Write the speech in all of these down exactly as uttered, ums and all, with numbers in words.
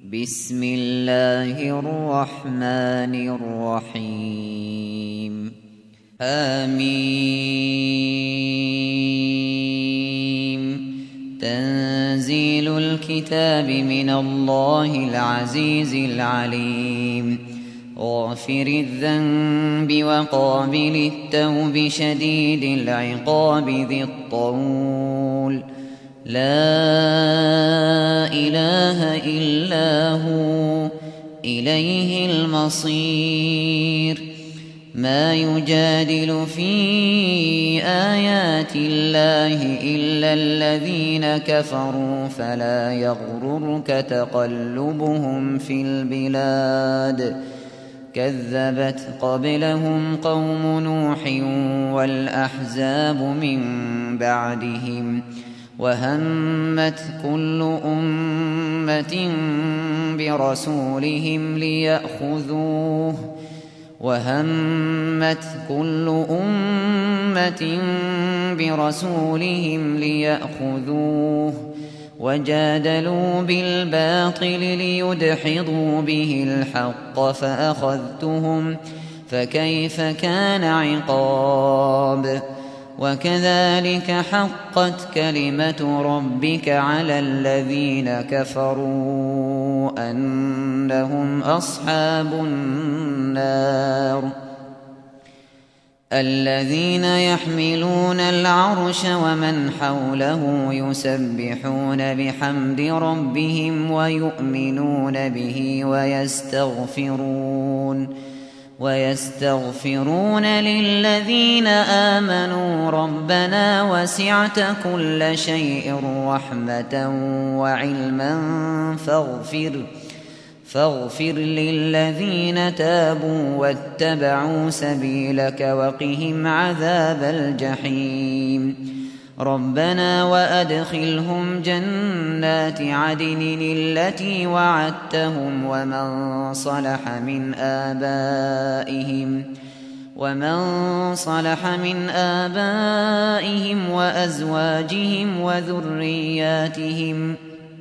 بسم الله الرحمن الرحيم آمين. تنزيل الكتاب من الله العزيز العليم غافر الذنب وقابل التوب شديد العقاب ذي الطول لا إله إلا هو إليه المصير. ما يجادل في آيات الله إلا الذين كفروا فلا يغررك تقلبهم في البلاد. كذبت قبلهم قوم نوح والأحزاب من بعدهم وهمت كل أمة برسولهم ليأخذوه وهمت كل أمة برسولهم ليأخذوه وجادلوا بالباطل ليدحضوا به الحق فأخذتهم فكيف كان عقاب. وكذلك حقت كلمة ربك على الذين كفروا أنهم أصحاب النار. الذين يحملون العرش ومن حوله يسبحون بحمد ربهم ويؤمنون به ويستغفرون ويستغفرون للذين آمنوا ربنا وسعت كل شيء رحمة وعلما فاغفر فاغفر للذين تابوا واتبعوا سبيلك وقهم عذاب الجحيم. ربنا وأدخلهم جنات عدن التي وعدتهم ومن صلح من آبائهم ومن صلح من آبائهم وأزواجهم وذرياتهم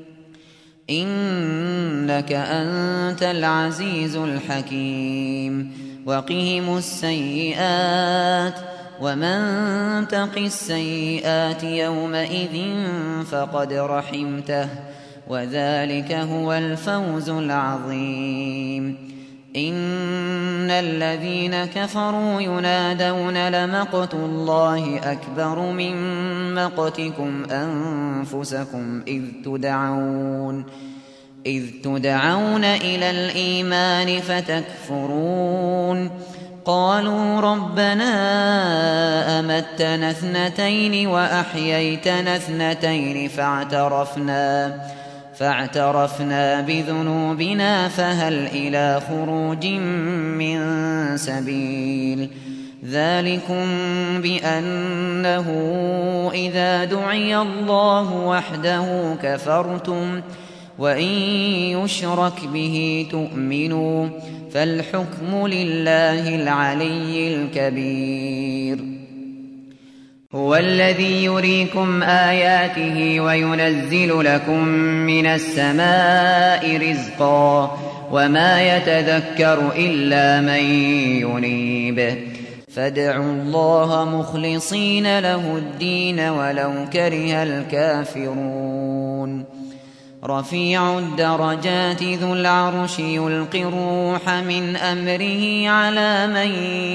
إنك أنت العزيز الحكيم. وقهم السيئات ومن تق السيئات يومئذ فقد رحمته وذلك هو الفوز العظيم. إن الذين كفروا ينادون لمقت الله أكبر من مقتكم أنفسكم إذ تدعون إذ تدعون إلى الإيمان فتكفرون. قالوا ربنا أمتنا اثنتين وأحييتنا اثنتين فاعترفنا فاعترفنا بذنوبنا فهل إلى خروج من سبيل. ذلكم بأنه إذا دعي الله وحده كفرتم وإن يشرك به تؤمنوا فالحكم لله العلي الكبير. هو الذي يريكم آياته وينزل لكم من السماء رزقا وما يتذكر إلا من ينيب. فادعوا الله مخلصين له الدين ولو كره الكافرون. رفيع الدرجات ذو العرش يلقي الروح من أمره على من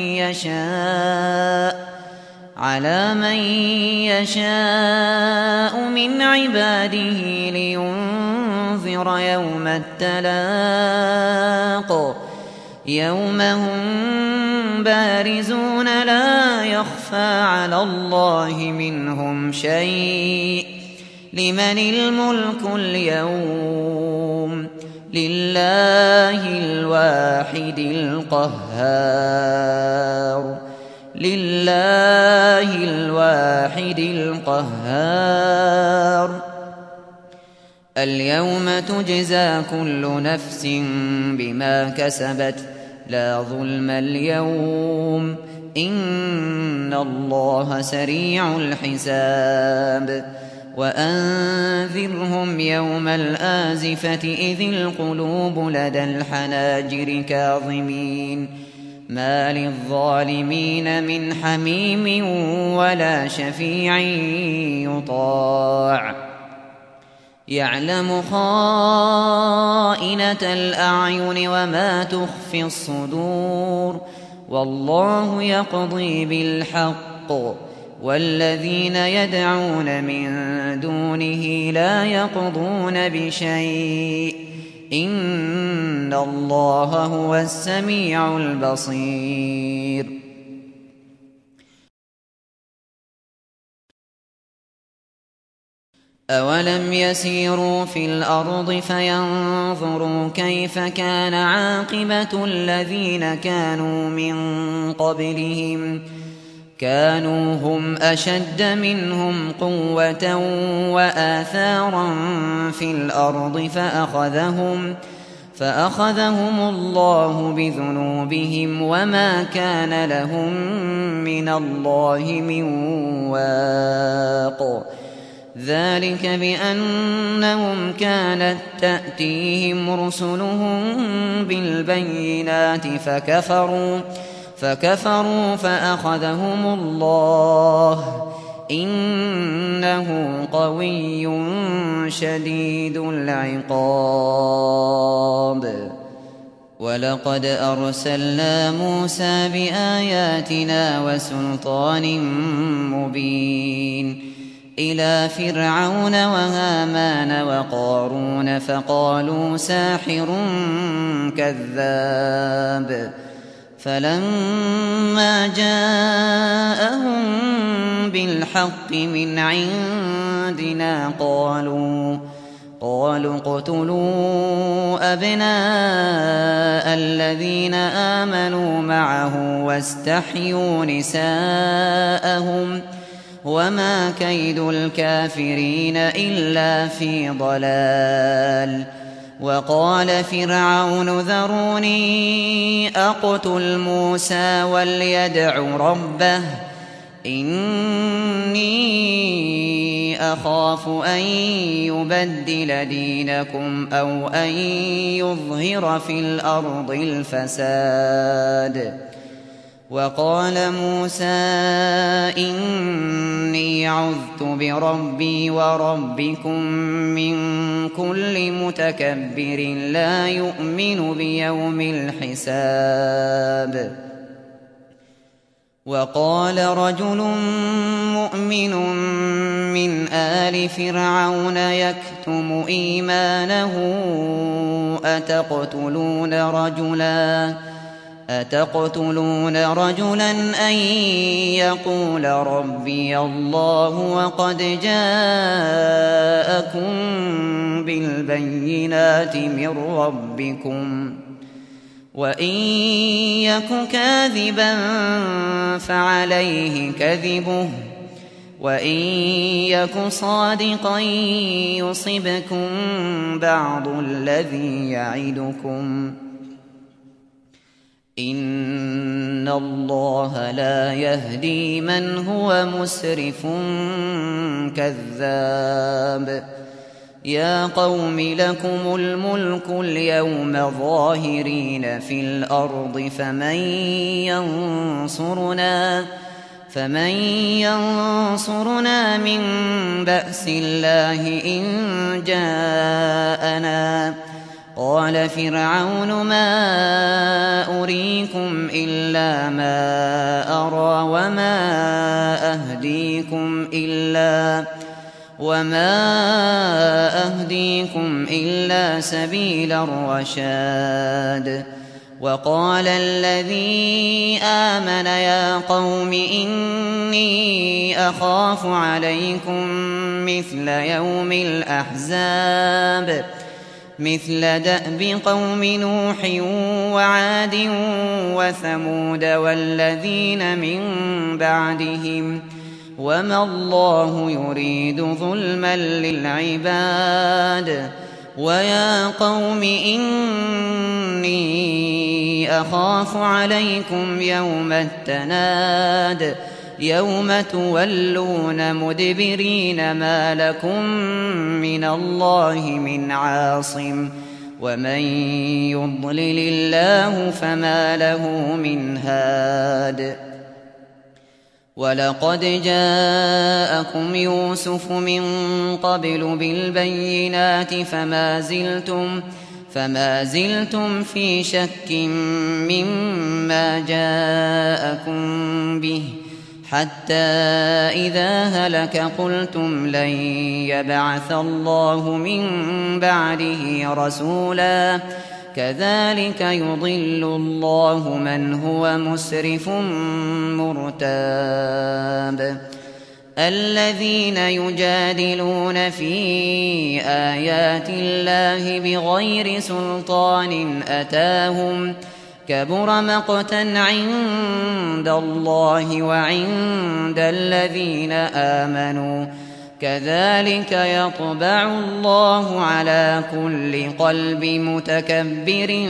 يشاء على من يشاء من عباده لينذر يوم التلاق يوم هم بارزون لا يخفى على الله منهم شيء. لمن الملك اليوم لله الواحد القهار لله الواحد القهار. اليوم تجزى كل نفس بما كسبت لا ظلم اليوم إن الله سريع الحساب. وأنذرهم يوم الآزفة إذ القلوب لدى الحناجر كاظمين ما للظالمين من حميم ولا شفيع يطاع يعلم خائنة الأعين وما تخفي الصدور والله يقضي بالحق والذين يدعون من دونه لا يقضون بشيء إن الله هو السميع البصير أولم يسيروا في الأرض فينظروا كيف كان عاقبة الذين كانوا من قبلهم كانوا هم أشد منهم قوة وآثارا في الأرض فأخذهم فأخذهم الله بذنوبهم وما كان لهم من الله من واق ذلك بأنهم كانت تأتيهم رسلهم بالبينات فكفروا فكفروا فأخذهم الله إنه قوي شديد العقاب ولقد أرسلنا موسى بآياتنا وسلطان مبين إلى فرعون وهامان وقارون فقالوا ساحر كذاب فلما جاءهم بالحق من عندنا قالوا قالوا اقتلوا أبناء الذين آمنوا معه واستحيوا نساءهم وما كيد الكافرين إلا في ضلال وقال فرعون ذروني أقتل موسى وليدع ربه إني أخاف أن يبدل دينكم أو أن يظهر في الأرض الفساد وقال موسى إني عذت بربي وربكم من كل متكبر لا يؤمن بيوم الحساب وقال رجل مؤمن من آل فرعون يكتم إيمانه أتقتلون رجلاً أتقتلون رجلا أن يقول ربي الله وقد جاءكم بالبينات من ربكم وإن يك كاذبا فعليه كذبه وإن يك صادقا يصبكم بعض الذي يعدكم إن الله لا يهدي من هو مسرف كذاب يا قوم لكم الملك اليوم ظاهرين في الأرض فمن ينصرنا فمن ينصرنا من بأس الله إن جاءنا قال فرعون ما أريكم إلا ما أرى وما أهديكم إلا وما أهديكم إلا سبيل الرشاد وقال الذي آمن يا قوم إني أخاف عليكم مثل يوم الأحزاب مثل دأب قوم نوح وعاد وثمود والذين من بعدهم وما الله يريد ظلما للعباد ويا قوم إني أخاف عليكم يوم التناد يوم تولون مدبرين ما لكم من الله من عاصم ومن يضلل الله فما له من هاد ولقد جاءكم يوسف من قبل بالبينات فما زلتم فما زلتم في شك مما جاءكم به حتى إذا هلك قلتم لن يبعث الله من بعده رسولا كذلك يضل الله من هو مسرف مرتاب الذين يجادلون في آيات الله بغير سلطان أتاهم كبر مقتا عند الله وعند الذين آمنوا كذلك يطبع الله على كل قلب متكبر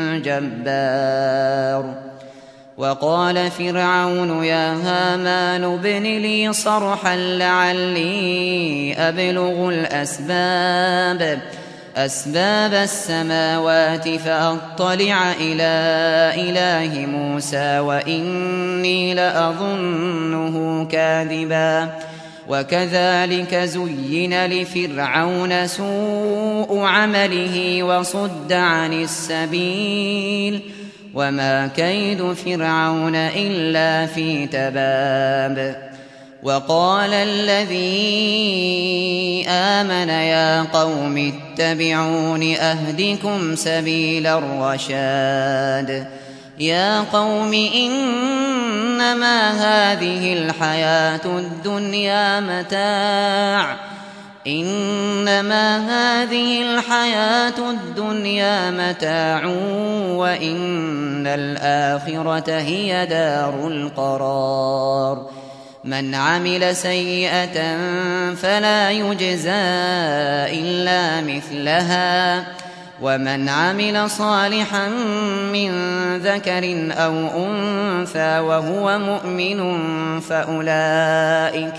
جبار وقال فرعون يا هامان ابن لي صرحا لعلي أبلغ الأسباب أسباب السماوات فأطلع إلى إله موسى وإني لأظنه كاذبا وكذلك زين لفرعون سوء عمله وصد عن السبيل وما كيد فرعون إلا في تباب وقال الذي آمن يا قوم اتبعون أهدكم سبيل الرشاد يا قوم إنما هذه الحياة الدنيا متاع إنما هذه الحياة الدنيا متاع وإن الآخرة هي دار القرار من عمل سيئة فلا يجزى إلا مثلها ومن عمل صالحا من ذكر أو أنثى وهو مؤمن فأولئك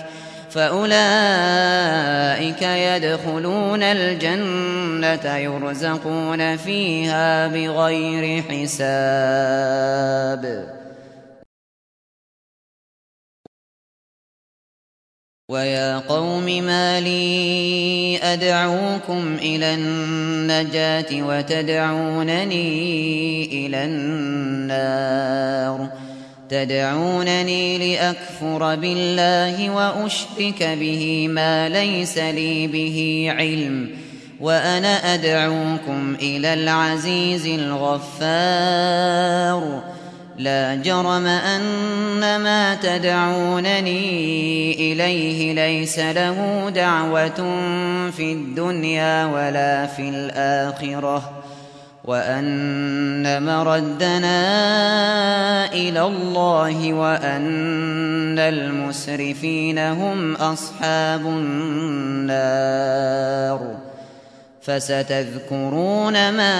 فأولئك يدخلون الجنة يرزقون فيها بغير حساب ويا قوم ما لي أدعوكم إلى النجاة وتدعونني إلى النار تدعونني لأكفر بالله وأشرك به ما ليس لي به علم وأنا أدعوكم إلى العزيز الغفار لا جرم أن ما تدعونني إليه ليس له دعوة في الدنيا ولا في الآخرة وأن مردنا إلى الله وأن المسرفين هم أصحاب النار فستذكرون ما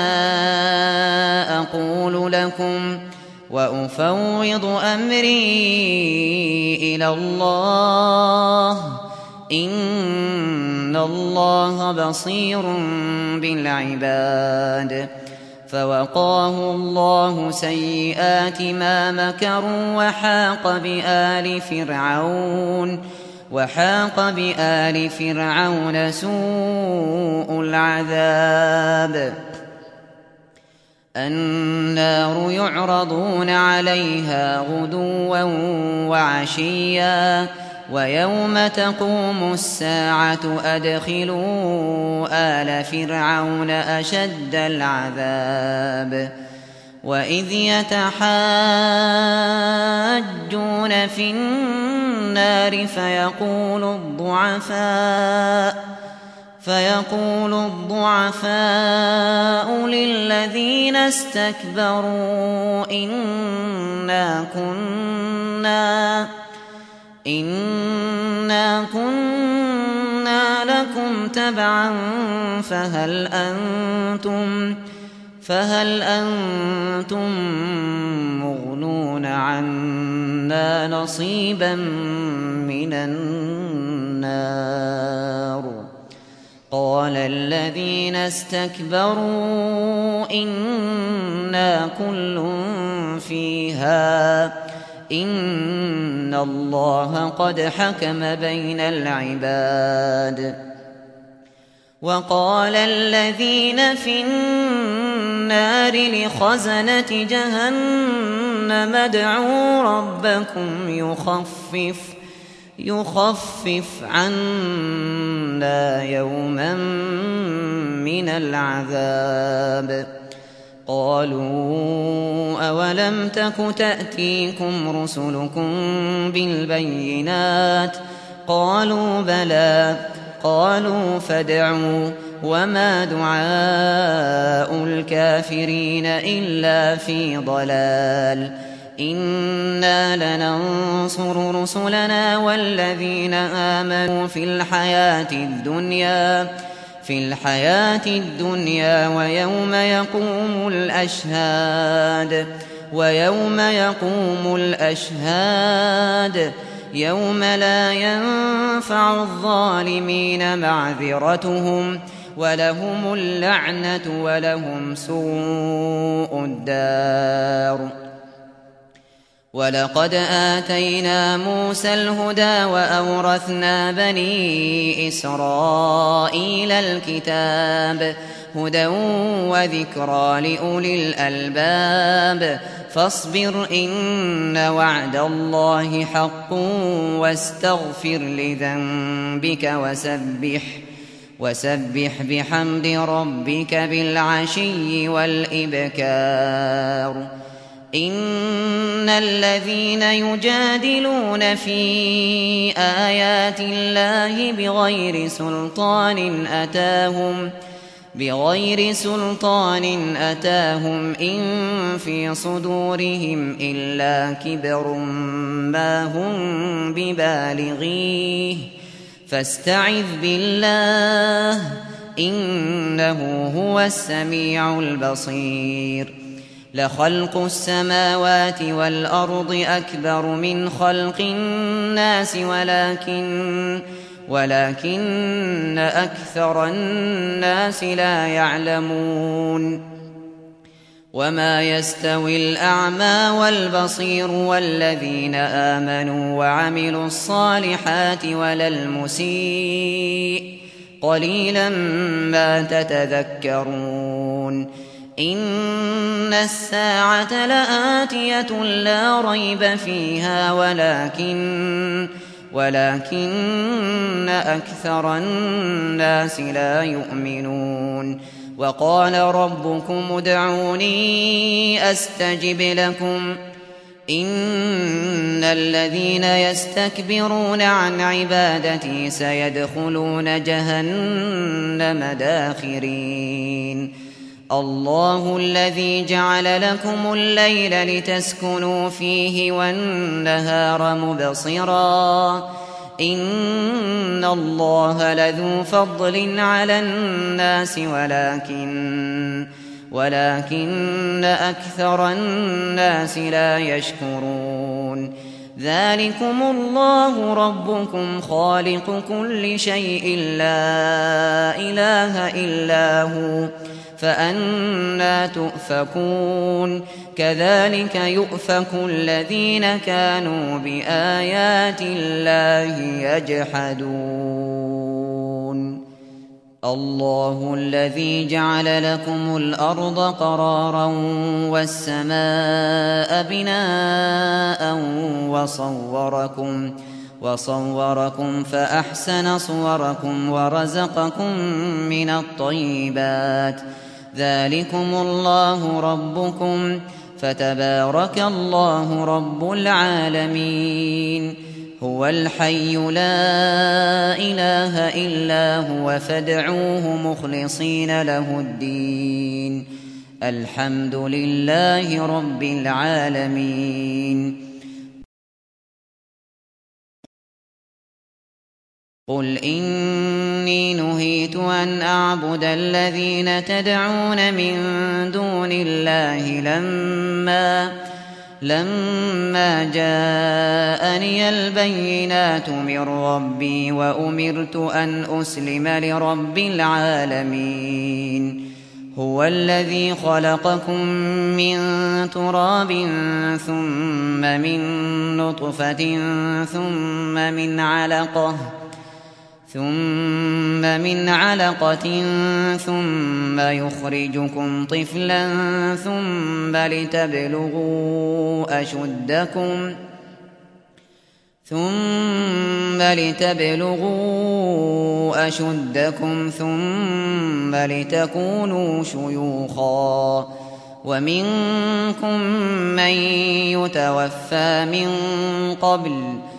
أقول لكم وأفوض أمري إلى الله إن الله بصير بالعباد فوقاه الله سيئات ما مكروا وحاق بآل فرعون وحاق بآل فرعون سوء العذاب النار يعرضون عليها غدوا وعشيا ويوم تقوم الساعة أدخلوا آل فرعون أشد العذاب وإذ يتحاجون في النار فيقول الضعفاء فيقول الضعفاء للذين استكبروا إنا كنا إنا كنا لكم تبعا فهل أنتم فهل أنتم مغنون عنا نصيبا من النار؟ قال الذين استكبروا إنا كل فيها إن الله قد حكم بين العباد. وقال الذين في النار لخزنة جهنم ادعوا ربكم يخفف يخفف عنا يوما من العذاب. قالوا أولم تك تأتيكم رسلكم بالبينات؟ قالوا بلى. قالوا فادعوا وما دعاء الكافرين إلا في ضلال. إنا لننصر رسلنا والذين آمنوا في الحياة الدنيا في الحياة الدنيا ويوم يقوم الأشهاد ويوم يقوم الأشهاد يوم لا ينفع الظالمين معذرتهم ولهم اللعنة ولهم سوء الدار. ولقد آتينا موسى الهدى وأورثنا بني إسرائيل الكتاب هدى وذكرى لأولي الألباب. فاصبر إن وعد الله حق واستغفر لذنبك وسبح وسبح بحمد ربك بالعشي والإبكار. إن الذين يجادلون في آيات الله بغير سلطان أتاهم بغير سلطان أتاهم إن في صدورهم إلا كبر ما هم ببالغيه فاستعذ بالله إنه هو السميع البصير. لخلق السماوات والأرض أكبر من خلق الناس ولكن ولكن أكثر الناس لا يعلمون. وما يستوي الأعمى والبصير والذين آمنوا وعملوا الصالحات ولا المسيء قليلا ما تتذكرون. إن الساعة لآتية لا ريب فيها ولكن ولكن أكثر الناس لا يؤمنون. وقال ربكم ادعوني أستجب لكم إن الذين يستكبرون عن عبادتي سيدخلون جهنم داخرين. الله الذي جعل لكم الليل لتسكنوا فيه والنهار مبصرا إن الله لذو فضل على الناس ولكن ولكن أكثر الناس لا يشكرون. ذلكم الله ربكم خالق كل شيء لا إله إلا هو فأنى تؤفكون. كذلك يؤفك الذين كانوا بآيات الله يجحدون. الله الذي جعل لكم الأرض قرارا والسماء بناء وصوركم وصوركم فأحسن صوركم ورزقكم من الطيبات. ذلكم الله ربكم فتبارك الله رب العالمين. هو الحي لا إله إلا هو فادعوه مخلصين له الدين الحمد لله رب العالمين. قل إني نهيت أن أعبد الذين تدعون من دون الله لما لما جاءني البينات من ربي وأمرت أن أسلم لرب العالمين هو الذي خلقكم من تراب ثم من نطفة ثم من علقة ثم من علقة ثم يخرجكم طفلا ثم لتبلغوا أشدكم ثم لتبلغوا أشدكم ثم لتكونوا شيوخا ومنكم من يتوفى من قبل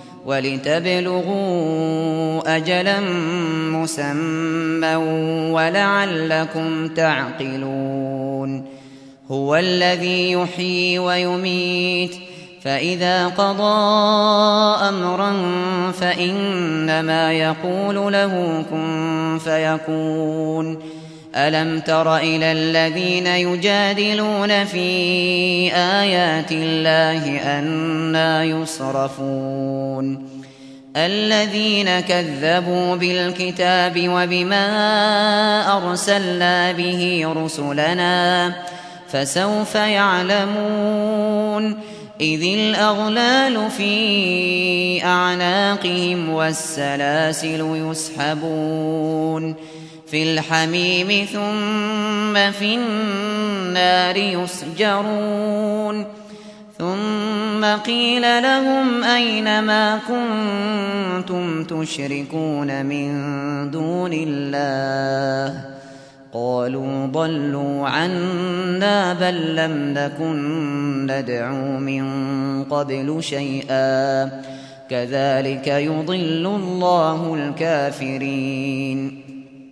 ولتبلغوا أجلا مسمى ولعلكم تعقلون هو الذي يحيي ويميت فإذا قضى أمرا فإنما يقول له كن فيكون ألم تر إلى الذين يجادلون في آيات الله أنى يصرفون الذين كذبوا بالكتاب وبما أرسلنا به رسلنا فسوف يعلمون إذ الأغلال في أعناقهم والسلاسل يسحبون في الحميم ثم في النار يسجرون ثم قيل لهم أين ما كنتم تشركون من دون الله قالوا ضلوا عنا بل لم نكن ندعو من قبل شيئا كذلك يضل الله الكافرين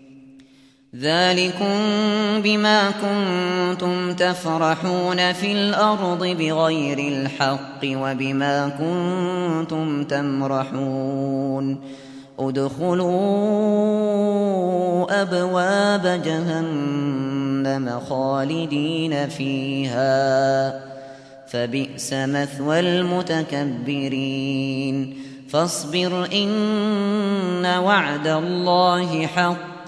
ذلكم بما كنتم تفرحون في الأرض بغير الحق وبما كنتم تمرحون ادخلوا أبواب جهنم خالدين فيها فبئس مثوى المتكبرين فاصبر إن وعد الله حق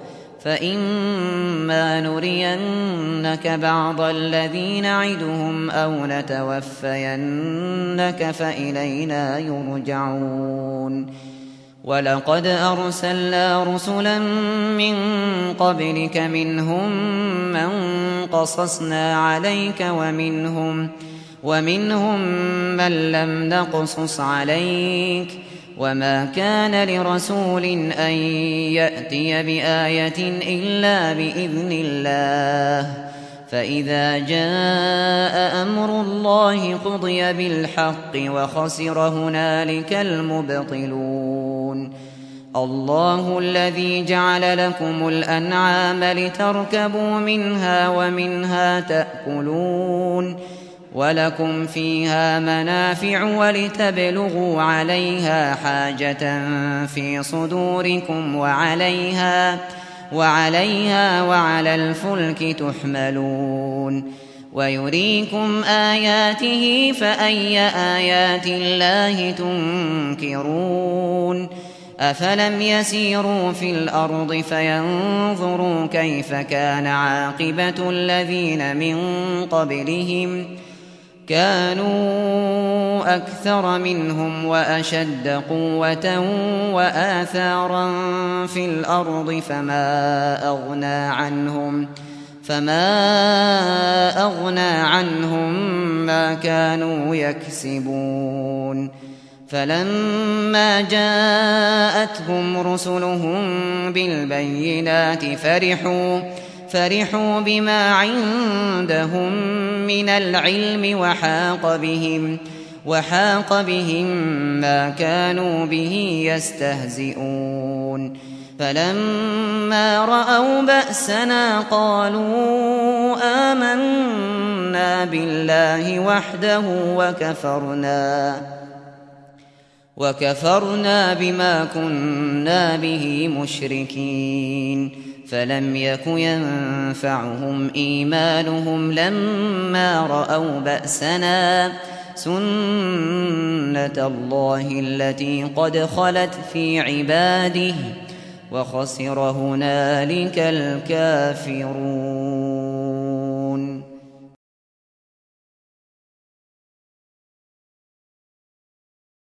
فإما نرينك بعض الذي نعدهم أو نتوفينك فإلينا يرجعون ولقد أرسلنا رسلا من قبلك منهم من قصصنا عليك ومنهم, ومنهم من لم نقصص عليك وما كان لرسول أن يأتي بآية إلا بإذن الله فإذا جاء أمر الله قضي بالحق وخسر هنالك المبطلون الله الذي جعل لكم الأنعام لتركبوا منها ومنها تأكلون ولكم فيها منافع ولتبلغوا عليها حاجة في صدوركم وعليها وعليها وعلى الفلك تحملون ويريكم آياته فأي آيات الله تنكرون أفلم يسيروا في الأرض فينظروا كيف كان عاقبة الذين من قبلهم كانوا أكثر منهم وأشد قوة وآثارا في الأرض فما أغنى عنهم فما أغنى عنهم ما كانوا يكسبون فلما جاءتهم رسلهم بالبينات فرحوا فرحوا بما عندهم من العلم وحاق بهم وحاق بهم ما كانوا به يستهزئون فلما رأوا بأسنا قالوا آمنا بالله وحده وكفرنا وكفرنا بما كنا به مشركين فلم يك ينفعهم إيمانهم لما رأوا بأسنا سنة الله التي قد خلت في عباده وخسر هنالك الكافرون.